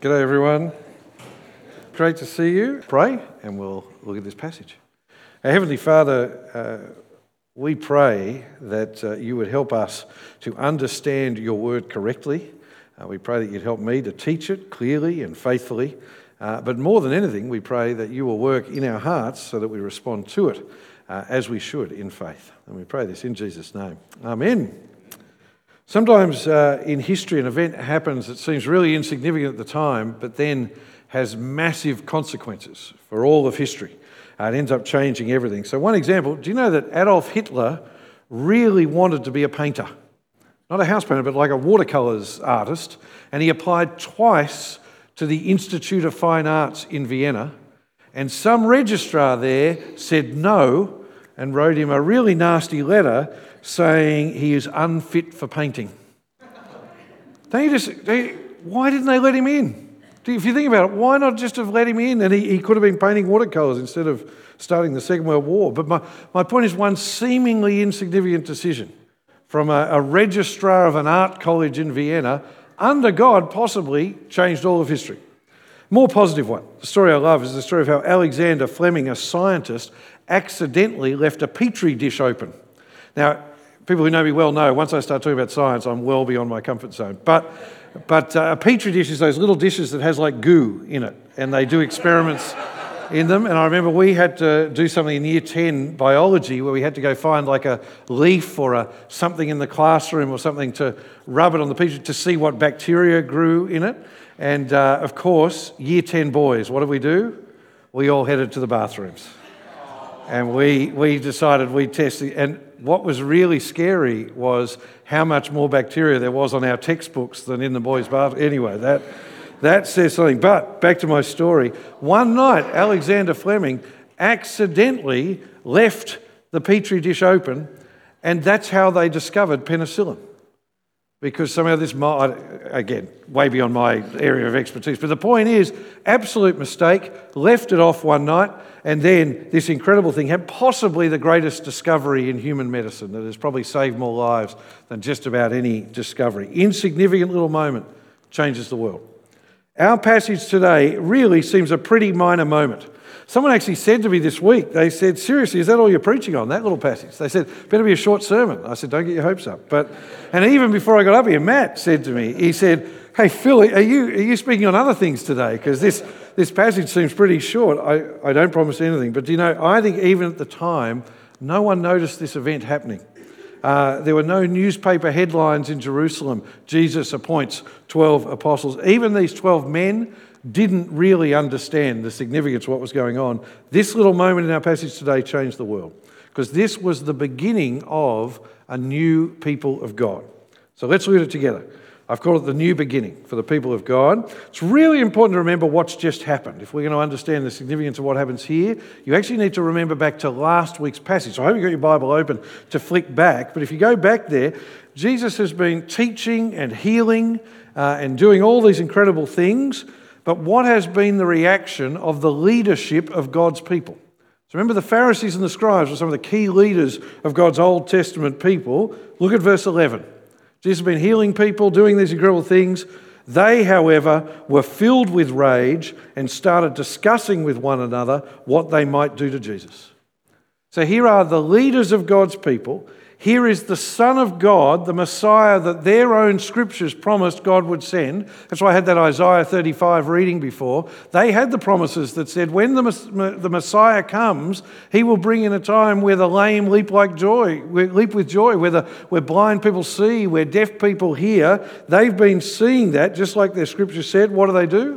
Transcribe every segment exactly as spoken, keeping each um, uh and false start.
G'day everyone. Great to see you. Pray and we'll look at this passage. Our Heavenly Father, uh, we pray that uh, you would help us to understand your word correctly. Uh, we pray that you'd help me to teach it clearly and faithfully. Uh, but more than anything, we pray that you will work in our hearts so that we respond to it uh, as we should in faith. And we pray this in Jesus' name. Amen. Sometimes uh, in history, an event happens that seems really insignificant at the time, but then has massive consequences for all of history. Uh, it ends up changing everything. So one example, do you know that Adolf Hitler really wanted to be a painter? Not a house painter, but like a watercolours artist. And he applied twice to the Institute of Fine Arts in Vienna. And some registrar there said no and wrote him a really nasty letter saying he is unfit for painting. Don't you just, don't you, why didn't they let him in? If you think about it, why not just have let him in and he, he could have been painting watercolours instead of starting the Second World War? But my, my point is one seemingly insignificant decision from a, a registrar of an art college in Vienna, under God possibly changed all of history. More positive one. The story I love is the story of how Alexander Fleming, a scientist, accidentally left a petri dish open. Now, people who know me well know, once I start talking about science, I'm well beyond my comfort zone. But but uh, a petri dish is those little dishes that has like goo in it, and they do experiments in them. And I remember we had to do something in year ten biology where we had to go find like a leaf or a something in the classroom or something to rub it on the petri to see what bacteria grew in it. And uh, of course, year ten boys, what did we do? We all headed to the bathrooms. And we we decided we'd test it. And what was really scary was how much more bacteria there was on our textbooks than in the boys' bathroom. Anyway, that that says something. But back to my story. One night, Alexander Fleming accidentally left the petri dish open, and that's how they discovered penicillin. Because somehow this, again, way beyond my area of expertise, but the point is, absolute mistake, left it off one night, and then this incredible thing happened, possibly the greatest discovery in human medicine that has probably saved more lives than just about any discovery. Insignificant little moment changes the world. Our passage today really seems a pretty minor moment. Someone actually said to me this week, they said, seriously, is that all you're preaching on, that little passage? They said, better be a short sermon. I said, don't get your hopes up. But, and even before I got up here, Matt said to me, he said, hey, Phil, are you are you speaking on other things today? Because this, this passage seems pretty short. I, I don't promise anything. But do you know, I think even at the time, no one noticed this event happening. Uh, there were no newspaper headlines in Jerusalem. Jesus appoints twelve apostles. Even these twelve men didn't really understand the significance of what was going on. This little moment in our passage today changed the world because this was the beginning of a new people of God. So let's look at it together. I've called it the new beginning for the people of God. It's really important to remember what's just happened. If we're going to understand the significance of what happens here, you actually need to remember back to last week's passage. So I hope you've got your Bible open to flick back. But if you go back there, Jesus has been teaching and healing uh, and doing all these incredible things. But what has been the reaction of the leadership of God's people? So remember, the Pharisees and the scribes were some of the key leaders of God's Old Testament people. Look at verse eleven. Jesus has been healing people, doing these incredible things. They, however, were filled with rage and started discussing with one another what they might do to Jesus. So here are the leaders of God's people. Here is the Son of God, the Messiah that their own scriptures promised God would send. That's why I had that Isaiah thirty-five reading before. They had the promises that said when the, the Messiah comes, he will bring in a time where the lame leap like joy, leap with joy, where, the, where blind people see, where deaf people hear. They've been seeing that, just like their scripture said. What do they do?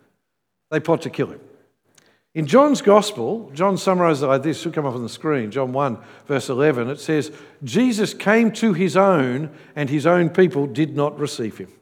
They plot to kill him. In John's Gospel, John summarizes it like this. It should come up on the screen. John one, verse eleven. It says, Jesus came to his own, and his own people did not receive him.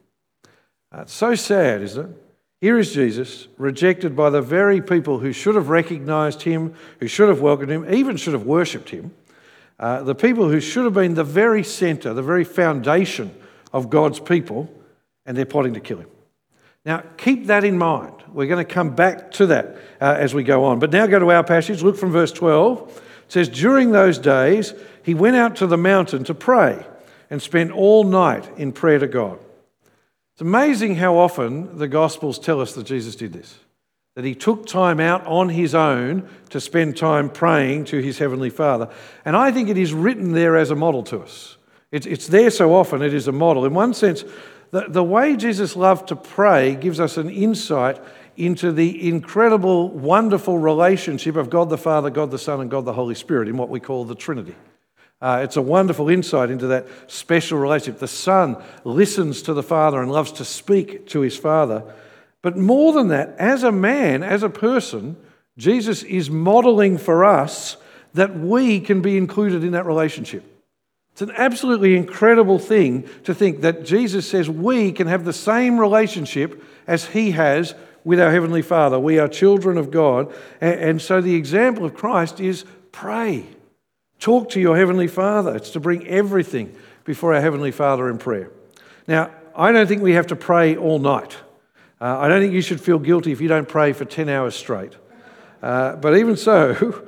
Uh, it's so sad, isn't it? Here is Jesus, rejected by the very people who should have recognized him, who should have welcomed him, even should have worshipped him. Uh, the people who should have been the very center, the very foundation of God's people, and they're plotting to kill him. Now, keep that in mind. We're going to come back to that uh, as we go on. But now go to our passage. Look from verse twelve. It says, during those days, he went out to the mountain to pray and spent all night in prayer to God. It's amazing how often the Gospels tell us that Jesus did this, that he took time out on his own to spend time praying to his Heavenly Father. And I think it is written there as a model to us. It's, it's there so often, it is a model. In one sense, the, the way Jesus loved to pray gives us an insight into the incredible, wonderful relationship of God the Father, God the Son, and God the Holy Spirit in what we call the Trinity. Uh, it's a wonderful insight into that special relationship. The Son listens to the Father and loves to speak to his Father. But more than that, as a man, as a person, Jesus is modeling for us that we can be included in that relationship. It's an absolutely incredible thing to think that Jesus says we can have the same relationship as he has with our Heavenly Father. We are children of God. And so the example of Christ is pray. Talk to your Heavenly Father. It's to bring everything before our Heavenly Father in prayer. Now, I don't think we have to pray all night. Uh, I don't think you should feel guilty if you don't pray for ten hours straight. Uh, but even so,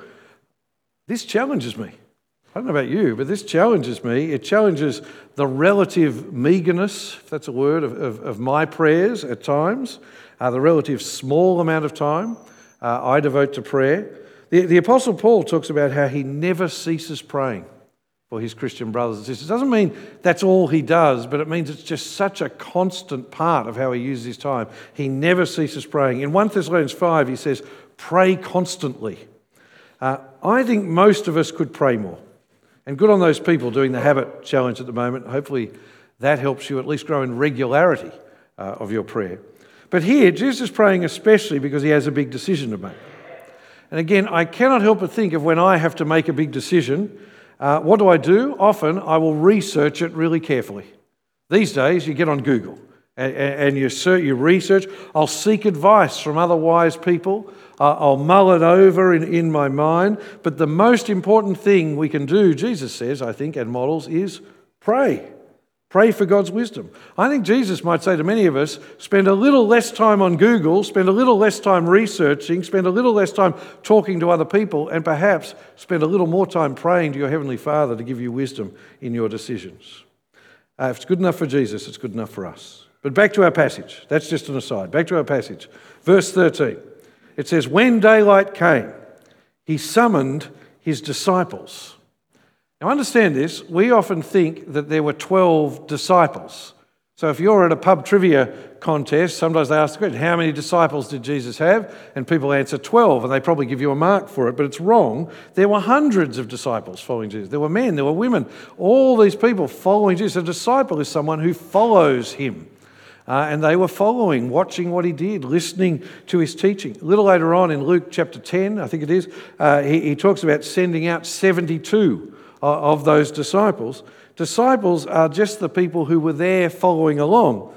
this challenges me. I don't know about you, but this challenges me. It challenges the relative meagreness, if that's a word, of, of, of my prayers at times, uh, the relative small amount of time uh, I devote to prayer. The, the Apostle Paul talks about how he never ceases praying for his Christian brothers and sisters. It doesn't mean that's all he does, but it means it's just such a constant part of how he uses his time. He never ceases praying. In First Thessalonians five, he says, pray constantly. Uh, I think most of us could pray more. And good on those people doing the habit challenge at the moment. Hopefully that helps you at least grow in regularity uh, of your prayer. But here, Jesus is praying especially because he has a big decision to make. And again, I cannot help but think of when I have to make a big decision, uh, what do I do? Often I will research it really carefully. These days, you get on Google and, and you, search, you research. I'll seek advice from other wise people. Uh, I'll mull it over in, in my mind. But the most important thing we can do, Jesus says, I think, and models, is pray. Pray for God's wisdom. I think Jesus might say to many of us, spend a little less time on Google, spend a little less time researching, spend a little less time talking to other people, and perhaps spend a little more time praying to your Heavenly Father to give you wisdom in your decisions. Uh, if it's good enough for Jesus, it's good enough for us. But back to our passage. That's just an aside. Back to our passage. Verse thirteen. It says, when daylight came, he summoned his disciples. Now understand this, we often think that there were twelve disciples. So if you're at a pub trivia contest, sometimes they ask the question, how many disciples did Jesus have? And people answer twelve, and they probably give you a mark for it, but it's wrong. There were hundreds of disciples following Jesus. There were men, there were women, all these people following Jesus. A disciple is someone who follows him. Uh, and they were following, watching what he did, listening to his teaching. A little later on in Luke chapter ten, I think it is, uh, he, he talks about sending out seventy-two of those disciples. Disciples are just the people who were there following along.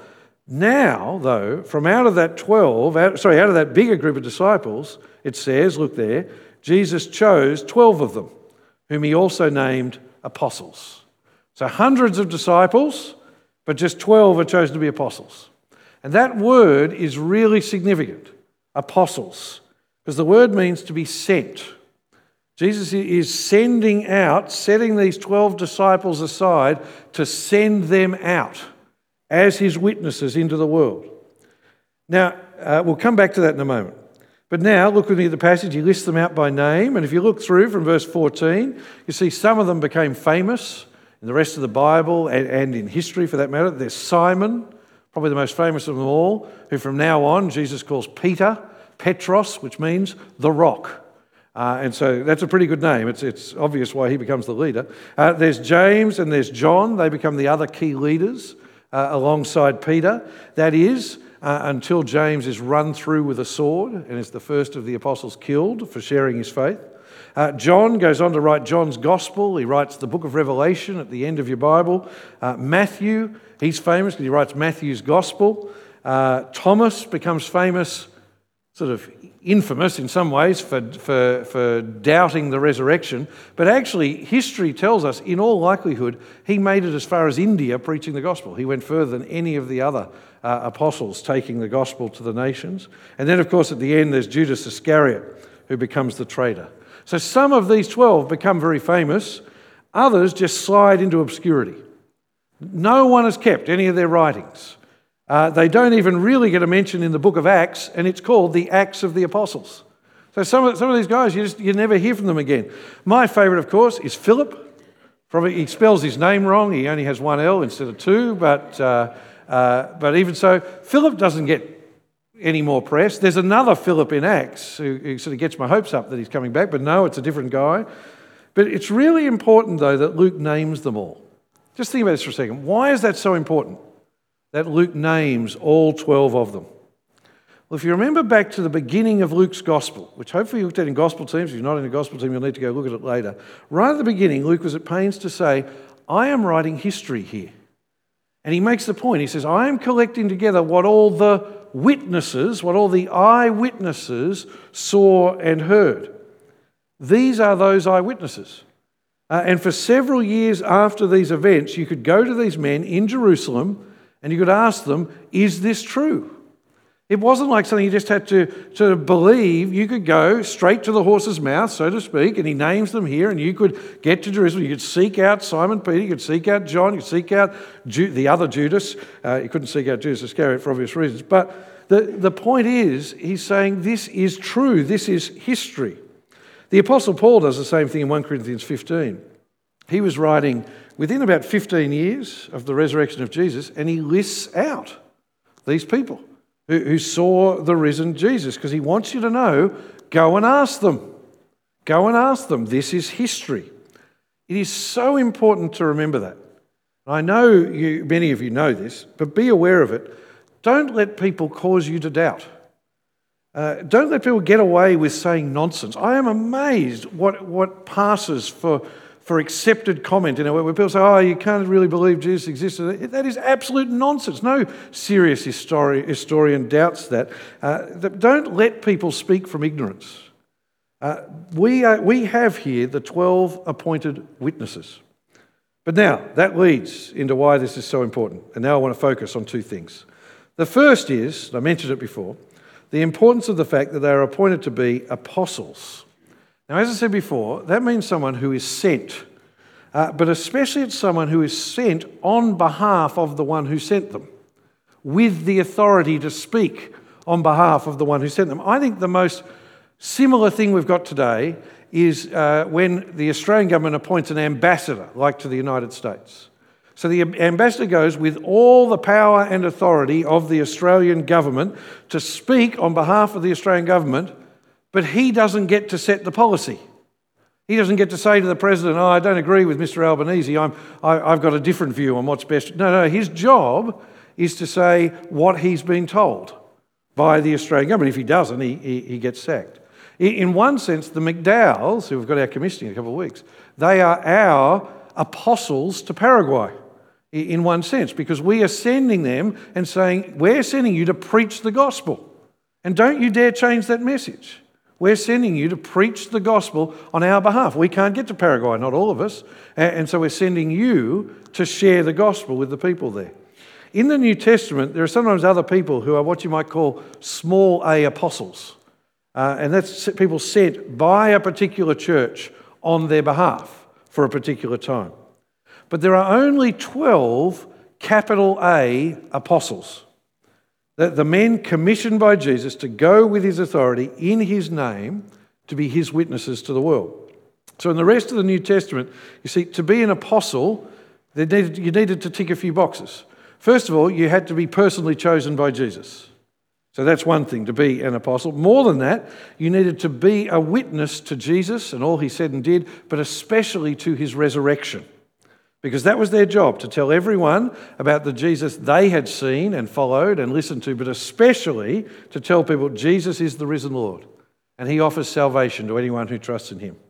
Now, though, from out of that twelve, out, sorry, out of that bigger group of disciples, it says, look there, Jesus chose twelve of them, whom he also named apostles. So hundreds of disciples, but just twelve are chosen to be apostles. And that word is really significant, apostles, because the word means to be sent. Jesus is sending out, setting these twelve disciples aside to send them out as his witnesses into the world. Now, uh, we'll come back to that in a moment. But now, look with me at the passage. He lists them out by name. And if you look through from verse fourteen, you see some of them became famous in the rest of the Bible and, and in history for that matter. There's Simon, probably the most famous of them all, who from now on Jesus calls Peter, Petros, which means the rock. Uh, and so that's a pretty good name. It's, it's obvious why he becomes the leader. Uh, there's James and there's John. They become the other key leaders uh, alongside Peter. That is, uh, until James is run through with a sword and is the first of the apostles killed for sharing his faith. Uh, John goes on to write John's Gospel. He writes the book of Revelation at the end of your Bible. Uh, Matthew, he's famous because he writes Matthew's Gospel. Uh, Thomas becomes famous, sort of infamous in some ways for, for, for doubting the resurrection. But actually, history tells us, in all likelihood, he made it as far as India preaching the gospel. He went further than any of the other uh, apostles taking the gospel to the nations. And then, of course, at the end, there's Judas Iscariot, who becomes the traitor. So some of these twelve become very famous. Others just slide into obscurity. No one has kept any of their writings. Uh, they don't even really get a mention in the book of Acts, and it's called the Acts of the Apostles. So some of, some of these guys, you just you never hear from them again. My favourite, of course, is Philip. Probably he spells his name wrong. He only has one L instead of two, but uh, uh, but even so, Philip doesn't get any more press. There's another Philip in Acts who, who sort of gets my hopes up that he's coming back, but no, it's a different guy. But it's really important, though, that Luke names them all. Just think about this for a second. Why is that so important, that Luke names all twelve of them? Well, if you remember back to the beginning of Luke's Gospel, which hopefully you looked at in Gospel teams, if you're not in a Gospel team, you'll need to go look at it later. Right at the beginning, Luke was at pains to say, I am writing history here. And he makes the point. He says, I am collecting together what all the witnesses, what all the eyewitnesses saw and heard. These are those eyewitnesses. Uh, and for several years after these events, you could go to these men in Jerusalem and you could ask them, is this true? It wasn't like something you just had to, to believe. You could go straight to the horse's mouth, so to speak, and he names them here, and you could get to Jerusalem. You could seek out Simon Peter, you could seek out John, you could seek out Ju- the other Judas. Uh, you couldn't seek out Judas Iscariot for obvious reasons. But the, the point is, he's saying this is true, this is history. The Apostle Paul does the same thing in First Corinthians fifteen. He was writing within about fifteen years of the resurrection of Jesus, and he lists out these people who, who saw the risen Jesus, because he wants you to know, go and ask them. Go and ask them. This is history. It is so important to remember that. I know you, many of you know this, but be aware of it. Don't let people cause you to doubt. Uh, don't let people get away with saying nonsense. I am amazed what, what passes for, for accepted comment in a way where people say, oh, you can't really believe Jesus existed. That is absolute nonsense. No serious histori- historian doubts that. Uh, don't let people speak from ignorance. Uh, we, are, we have here the twelve appointed witnesses. But now, that leads into why this is so important. And now I want to focus on two things. The first is, I mentioned it before, the importance of the fact that they are appointed to be apostles. Now, as I said before, that means someone who is sent, uh, but especially it's someone who is sent on behalf of the one who sent them, with the authority to speak on behalf of the one who sent them. I think the most similar thing we've got today is uh, when the Australian government appoints an ambassador, like to the United States. So the ambassador goes with all the power and authority of the Australian government to speak on behalf of the Australian government, but he doesn't get to set the policy. He doesn't get to say to the president, oh, I don't agree with Mister Albanese, I'm, I, I've got a different view on what's best. No, no, his job is to say what he's been told by the Australian government. If he doesn't, he, he, he gets sacked. In one sense, the McDowells, who have got our commissioning in a couple of weeks, they are our apostles to Paraguay. In one sense, because we are sending them and saying, we're sending you to preach the gospel. And don't you dare change that message. We're sending you to preach the gospel on our behalf. We can't get to Paraguay, not all of us. And so we're sending you to share the gospel with the people there. In the New Testament, there are sometimes other people who are what you might call small a apostles. Uh, and that's people sent by a particular church on their behalf for a particular time. But there are only twelve capital A apostles. The, the men commissioned by Jesus to go with his authority in his name to be his witnesses to the world. So in the rest of the New Testament, you see, to be an apostle, they needed, you needed to tick a few boxes. First of all, you had to be personally chosen by Jesus. So that's one thing, to be an apostle. More than that, you needed to be a witness to Jesus and all he said and did, but especially to his resurrection. Because that was their job, to tell everyone about the Jesus they had seen and followed and listened to, but especially to tell people Jesus is the risen Lord and he offers salvation to anyone who trusts in him.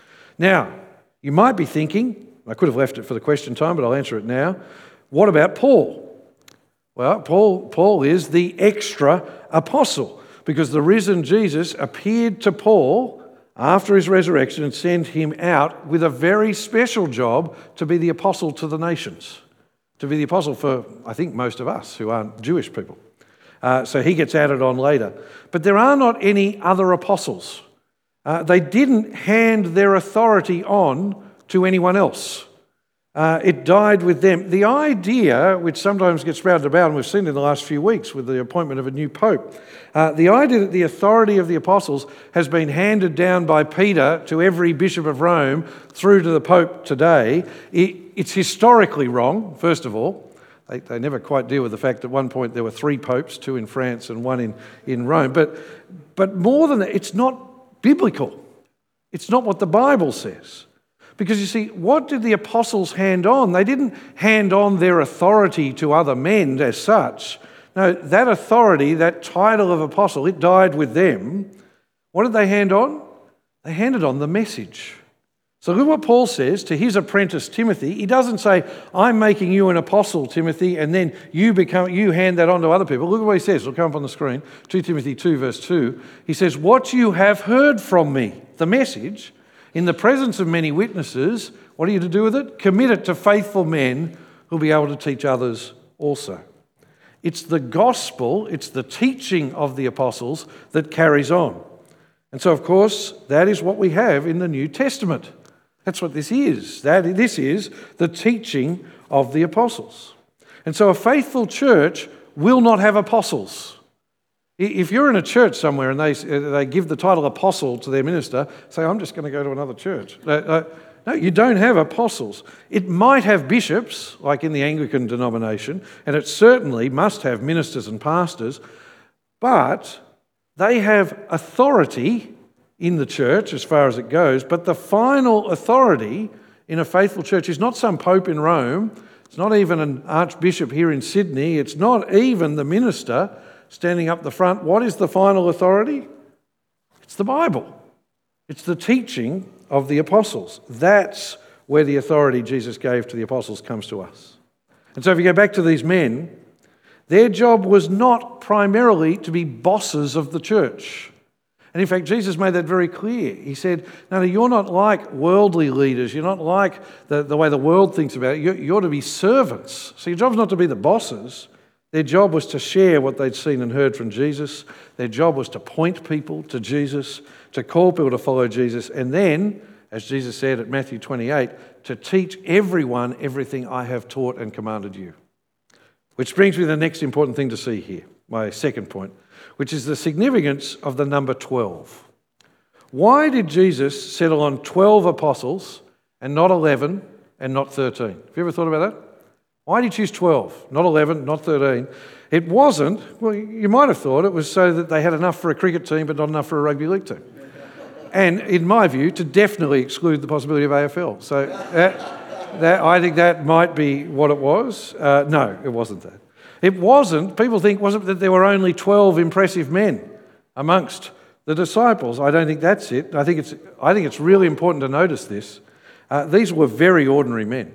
Now, you might be thinking, I could have left it for the question time, but I'll answer it now. What about Paul? Well, Paul, Paul is the extra apostle because the risen Jesus appeared to Paul after his resurrection and sent him out with a very special job to be the apostle to the nations, to be the apostle for, I think, most of us who aren't Jewish people. Uh, so he gets added on later. But there are not any other apostles. Uh, they didn't hand their authority on to anyone else. Uh, it died with them. The idea, which sometimes gets sprouted about, and we've seen in the last few weeks with the appointment of a new pope, uh, the idea that the authority of the apostles has been handed down by Peter to every bishop of Rome through to the pope today, it, it's historically wrong, first of all. They, they never quite deal with the fact that at one point there were three popes, two in France and one in, in Rome. But, but more than that, it's not biblical. It's not what the Bible says. Because you see, what did the apostles hand on? They didn't hand on their authority to other men as such. No, that authority, that title of apostle, it died with them. What did they hand on? They handed on the message. So look what Paul says to his apprentice Timothy. He doesn't say, I'm making you an apostle, Timothy, and then you become you hand that on to other people. Look at what he says. It'll come up on the screen. Second Timothy two, verse two. He says, what you have heard from me, the message, in the presence of many witnesses, what are you to do with it? Commit it to faithful men who'll be able to teach others also. It's the gospel, it's the teaching of the apostles that carries on. And so, of course, that is what we have in the New Testament. That's what this is. That, this is the teaching of the apostles. And so a faithful church will not have apostles. If you're in a church somewhere and they, they give the title apostle to their minister, say, I'm just going to go to another church. No, you don't have apostles. It might have bishops, like in the Anglican denomination, and it certainly must have ministers and pastors, but they have authority in the church as far as it goes, but the final authority in a faithful church is not some pope in Rome, it's not even an archbishop here in Sydney, it's not even the minister standing up the front. What is the final authority? It's the Bible. It's the teaching of the apostles. That's where the authority Jesus gave to the apostles comes to us. And so if you go back to these men, their job was not primarily to be bosses of the church. And in fact, Jesus made that very clear. He said, no, no, you're not like worldly leaders. You're not like the, the way the world thinks about it. You're, you're to be servants. So your job's not to be the bosses. Their job was to share what they'd seen and heard from Jesus. Their job was to point people to Jesus, to call people to follow Jesus, and then, as Jesus said at Matthew twenty-eight, to teach everyone everything I have taught and commanded you. Which brings me to the next important thing to see here, my second point, which is the significance of the number twelve. Why did Jesus settle on twelve apostles and not eleven and not thirteen? Have you ever thought about that? Why did he choose twelve, not eleven, not thirteen? It wasn't, well, you might have thought it was so that they had enough for a cricket team but not enough for a rugby league team. And in my view, to definitely exclude the possibility of A F L. So that, that, I think that might be what it was. Uh, no, it wasn't that. It wasn't, people think, wasn't that there were only twelve impressive men amongst the disciples. I don't think that's it. I think it's, I think it's really important to notice this. Uh, these were very ordinary men.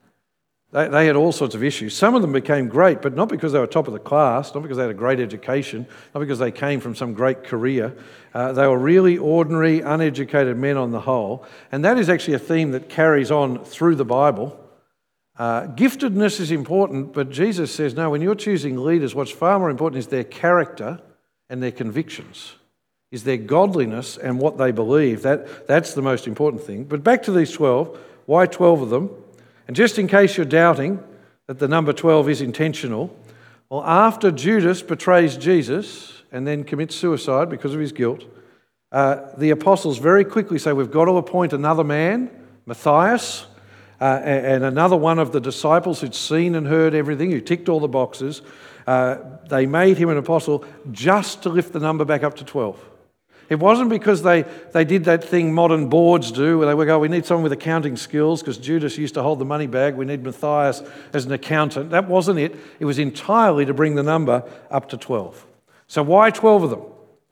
They, they had all sorts of issues. Some of them became great, but not because they were top of the class, not because they had a great education, not because they came from some great career. Uh, they were really ordinary, uneducated men on the whole. And that is actually a theme that carries on through the Bible. Uh, giftedness is important, but Jesus says, no, when you're choosing leaders, what's far more important is their character and their convictions, is their godliness and what they believe. That, that's the most important thing. But back to these twelve, why twelve of them? And just in case you're doubting that the number twelve is intentional, well, after Judas betrays Jesus and then commits suicide because of his guilt, uh, the apostles very quickly say, we've got to appoint another man, Matthias, uh, and another one of the disciples who'd seen and heard everything, who ticked all the boxes. Uh, they made him an apostle just to lift the number back up to twelve. It wasn't because they, they did that thing modern boards do, where they would go, we need someone with accounting skills, because Judas used to hold the money bag, we need Matthias as an accountant. That wasn't it. It was entirely to bring the number up to twelve. So why twelve of them?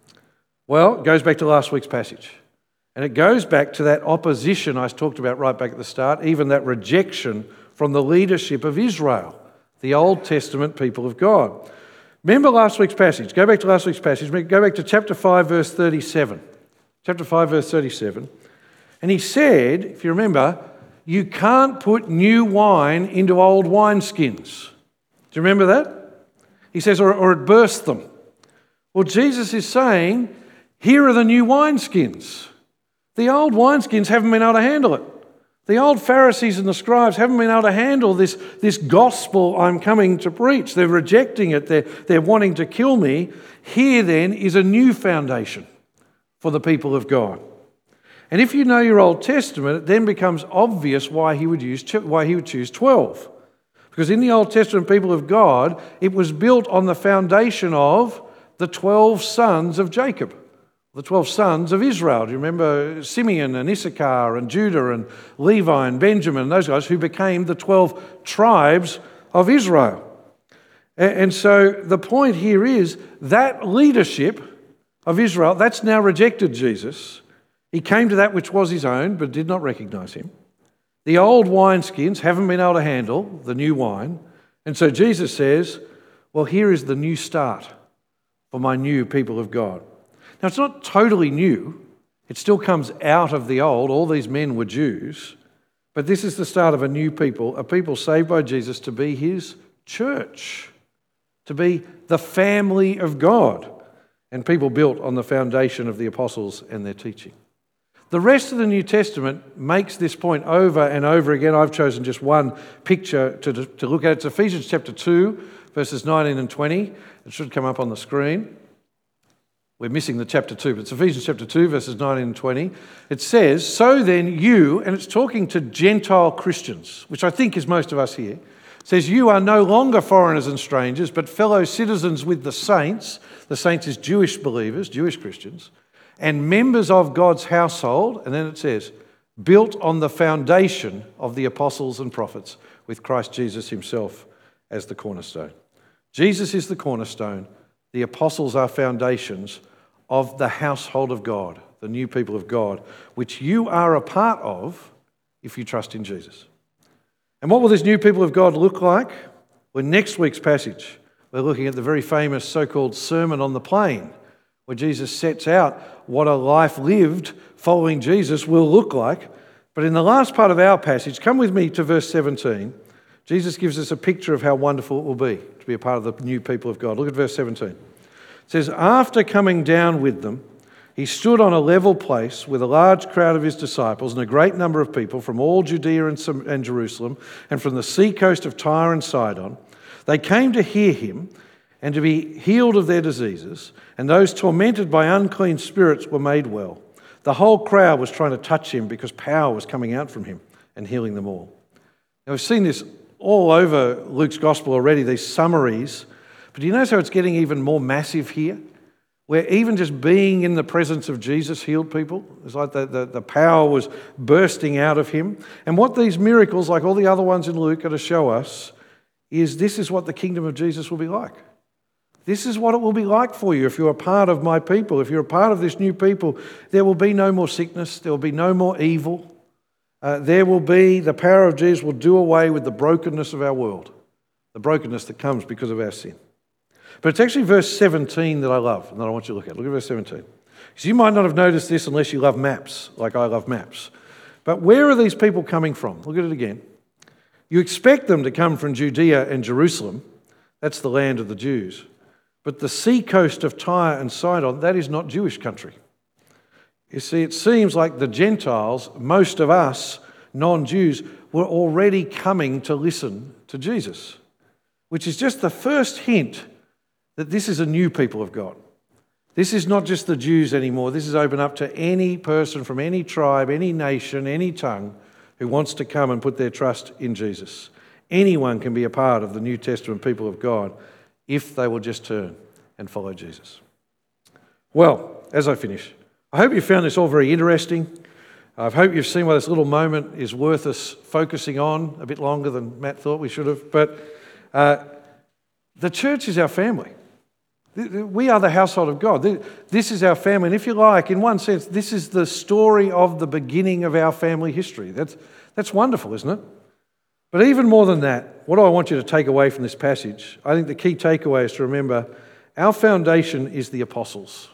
Well, it goes back to last week's passage. And it goes back to that opposition I talked about right back at the start, even that rejection from the leadership of Israel, the Old Testament people of God. Remember last week's passage. Go back to last week's passage. Go back to chapter five, verse thirty-seven. Chapter five, verse thirty-seven. And he said, if you remember, you can't put new wine into old wineskins. Do you remember that? He says, or, or it bursts them. Well, Jesus is saying, here are the new wineskins. The old wineskins haven't been able to handle it. The old Pharisees and the scribes haven't been able to handle this, this gospel I'm coming to preach. They're rejecting it. They're, they're wanting to kill me. Here then is a new foundation for the people of God. And if you know your Old Testament, it then becomes obvious why he would use why he would choose twelve. Because in the Old Testament people of God, it was built on the foundation of the twelve sons of Jacob. The twelve sons of Israel. Do you remember Simeon and Issachar and Judah and Levi and Benjamin and those guys who became the twelve tribes of Israel? And so the point here is that leadership of Israel, that's now rejected Jesus. He came to that which was his own, but did not recognize him. The old wineskins haven't been able to handle the new wine. And so Jesus says, well, here is the new start for my new people of God. Now, it's not totally new. It still comes out of the old. All these men were Jews. But this is the start of a new people, a people saved by Jesus to be his church, to be the family of God, and people built on the foundation of the apostles and their teaching. The rest of the New Testament makes this point over and over again. I've chosen just one picture to, to look at. It's Ephesians chapter two, verses nineteen and twenty. It should come up on the screen. We're missing the chapter two, but it's Ephesians chapter two, verses nineteen and twenty. It says, so then you, and it's talking to Gentile Christians, which I think is most of us here, it says, you are no longer foreigners and strangers, but fellow citizens with the saints. The saints is Jewish believers, Jewish Christians, and members of God's household. And then it says, built on the foundation of the apostles and prophets, with Christ Jesus himself as the cornerstone. Jesus is the cornerstone. The apostles are foundations of the household of God, the new people of God, which you are a part of if you trust in Jesus. And what will this new people of God look like? Well, next week's passage, we're looking at the very famous so-called Sermon on the Plain, where Jesus sets out what a life lived following Jesus will look like. But in the last part of our passage, come with me to verse seventeen. Jesus gives us a picture of how wonderful it will be to be a part of the new people of God. Look at verse seventeen. It says, after coming down with them, he stood on a level place with a large crowd of his disciples and a great number of people from all Judea and Jerusalem and from the seacoast of Tyre and Sidon. They came to hear him and to be healed of their diseases, and those tormented by unclean spirits were made well. The whole crowd was trying to touch him because power was coming out from him and healing them all. Now, we've seen this all over Luke's gospel already, these summaries. But do you notice how it's getting even more massive here? Where even just being in the presence of Jesus healed people. It's like the, the, the power was bursting out of him. And what these miracles, like all the other ones in Luke, are to show us is this is what the kingdom of Jesus will be like. This is what it will be like for you if you're a part of my people. If you're a part of this new people, there will be no more sickness. There will be no more evil. Uh, there will be, the power of Jesus will do away with the brokenness of our world. The brokenness that comes because of our sin. But it's actually verse seventeen that I love and that I want you to look at. Look at verse seventeen. Because you might not have noticed this unless you love maps, like I love maps. But where are these people coming from? Look at it again. You expect them to come from Judea and Jerusalem. That's the land of the Jews. But the seacoast of Tyre and Sidon, that is not Jewish country. You see, it seems like the Gentiles, most of us non-Jews, were already coming to listen to Jesus, which is just the first hint that this is a new people of God. This is not just the Jews anymore. This is open up to any person from any tribe, any nation, any tongue who wants to come and put their trust in Jesus. Anyone can be a part of the New Testament people of God if they will just turn and follow Jesus. Well, as I finish, I hope you found this all very interesting. I hope you've seen why this little moment is worth us focusing on a bit longer than Matt thought we should have. But uh, the church is our family. We are the household of God. This is our family. And if you like, in one sense, this is the story of the beginning of our family history. That's, that's wonderful, isn't it? But even more than that, what do I want you to take away from this passage? I think the key takeaway is to remember our foundation is the apostles.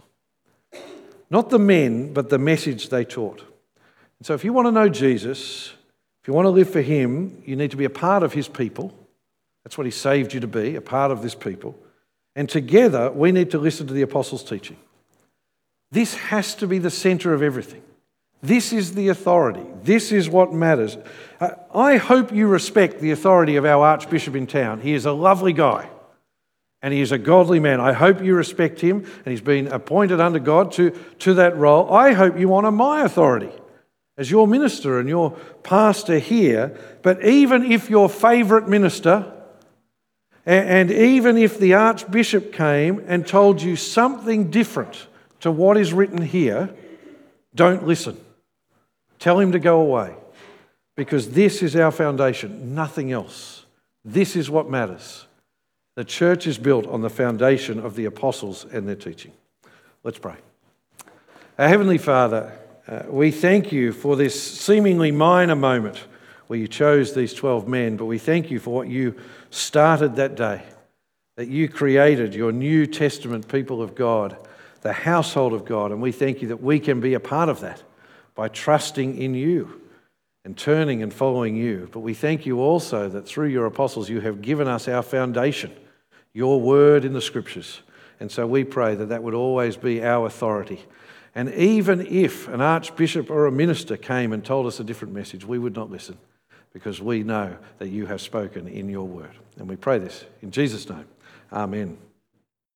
Not the men, but the message they taught. And so if you want to know Jesus, if you want to live for him, you need to be a part of his people. That's what he saved you to be, a part of this people. And together, we need to listen to the apostles' teaching. This has to be the centre of everything. This is the authority. This is what matters. Uh, I hope you respect the authority of our Archbishop in town. He is a lovely guy and he is a godly man. I hope you respect him, and he's been appointed under God to, to that role. I hope you honour my authority as your minister and your pastor here. But even if your favourite minister, and even if the Archbishop came and told you something different to what is written here, don't listen. Tell him to go away, because this is our foundation, nothing else. This is what matters. The church is built on the foundation of the apostles and their teaching. Let's pray. Our Heavenly Father, uh, we thank you for this seemingly minor moment where you chose these twelve men, but we thank you for what you started that day, that you created your New Testament people of God, the household of God, and we thank you that we can be a part of that by trusting in you and turning and following you. But we thank you also that through your apostles you have given us our foundation, your word in the Scriptures. And so we pray that that would always be our authority. And even if an archbishop or a minister came and told us a different message, we would not listen, because we know that you have spoken in your word. And we pray this in Jesus' name. Amen.